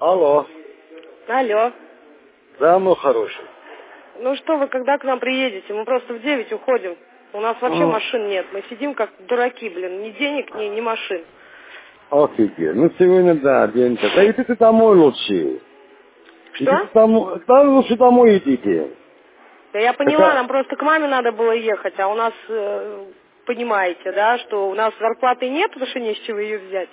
Алло. Алло. Да, мой хороший. Ну что вы, когда к нам приедете? Мы просто в 9 уходим. У нас вообще машин нет. Мы сидим как дураки, блин. Ни денег, ни машин. Офигеть. Ну сегодня да, день-то. Да идите домой лучше. Что? Идите домой. Да лучше домой идите. Да я поняла, нам просто к маме надо было ехать, а у нас, понимаете, да, что у нас зарплаты нет, потому что не с чего ее взять.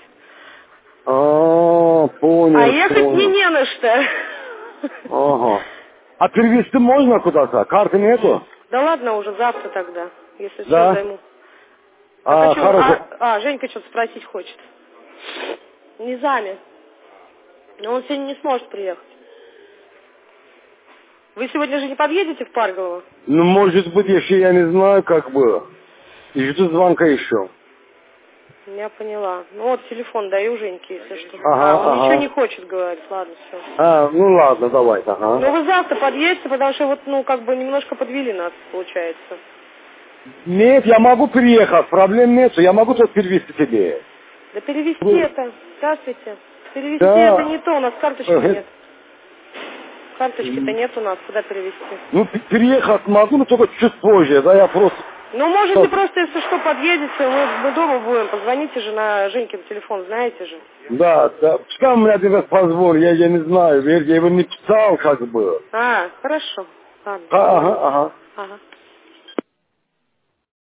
Понял, А ехать мне понял. не на что. Ага. А перевести можно куда-то? Карты нету? Да ладно уже, завтра тогда, если все Да? займу. Так а что, Хорошо. Женька что-то спросить хочет. Низами. Но он сегодня не сможет приехать. Вы сегодня же не подъедете в Парголово? Ну, может быть, если я не знаю, как бы. И жду звонка еще. Я поняла. Ну вот телефон даю Женьке, если что. Ага, Он ничего ага. не хочет говорить, ладно, все. Ну ладно, давай, ага. Ну вы завтра подъедете, потому что вот, ну, как бы немножко подвели нас, получается. Нет, я могу приехать, проблем нет, я могу тут перевести тебе. Да перевести это, здравствуйте. Перевести это Да. не то, у нас карточки нет. Карточки-то нет у нас, куда перевести? Ну, переехать могу, но только чуть позже, да, я просто... Ну, можете просто, если что, подъедете, мы дома будем, позвоните же на Женькин телефон, знаете же. Да, да, пускай мне один раз позволь, я не знаю, я его не писал, как бы. Хорошо. Ладно, Ага, позвоните. ага. Ага.